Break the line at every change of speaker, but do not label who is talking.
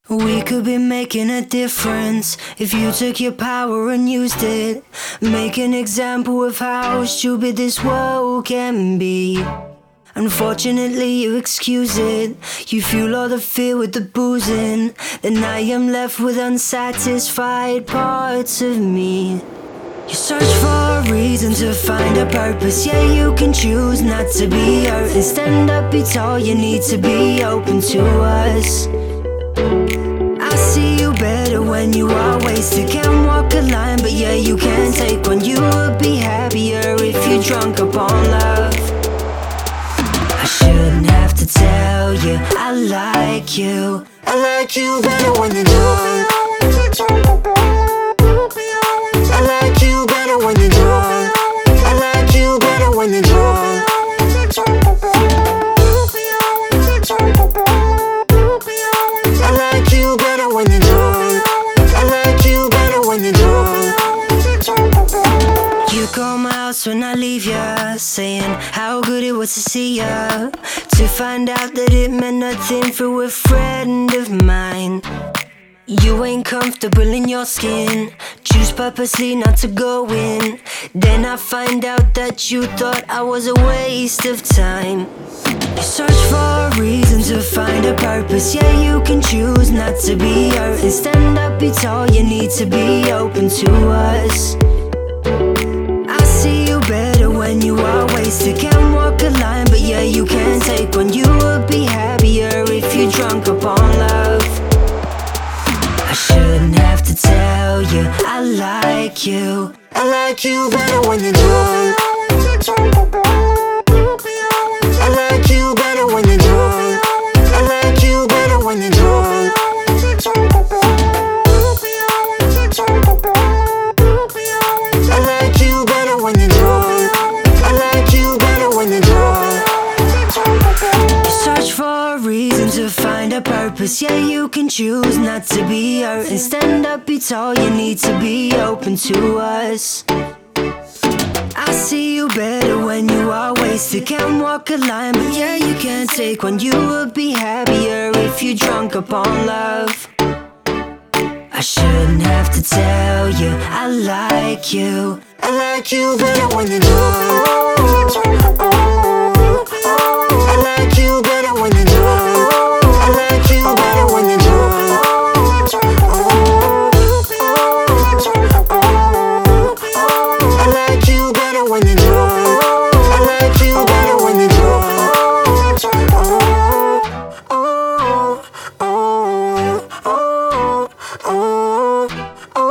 We could be making a difference if you took your power and used it. Make an example of how stupid this world can be. Unfortunately, you excuse it. You fuel all the fear with the boozing. Then I am left with unsatisfied parts of me. You search for a reason to find a purpose. Yeah, you can choose not to be hurt and stand up, be tall. You need to be open to us. I see you better when you are wasted. Can't walk a line, but yeah, you can take one. You would be happier if you drunk upon love. I shouldn't have to tell you I like you. I like you better when you're drunk. I like you better when you're drunk. I like you better when you're drunk. I like you better when you're drunk. I like you better when you're drunk. You call my house when I leave ya, saying how good it was to see ya, to find out that it meant nothing through a friend of mine. You ain't comfortable in your skin, choose purposely not to go in. Then I find out that you thought I was a waste of time. You search for a reason to find a purpose. Yeah, you can choose not to be hurt and stand up, be tall. You need to be open to us. I see you better when you are wasted. Can't walk a line, but yeah, you can take one. You would be happier if you drunk upon love. I shouldn't have to tell you I like you. I like you better when you're drunk. I like you better when you're drunk. I like you better when you're drunk. I like you better when you're drunk. I like you better when you're drunk. You search for a reason to find a purpose. Yeah, you can choose not to be hurt and stand up, be tall. You need to be open to us. I see you better when you are wasted. Can't walk a line, but yeah, you can take one. You would be happier if you drunk upon love. I shouldn't have to tell you I like you. I like you better when you're drunk. I like you better when you're drunk. I like you better when you're drunk. I like you better when you're drunk. I like you better when you're drunk.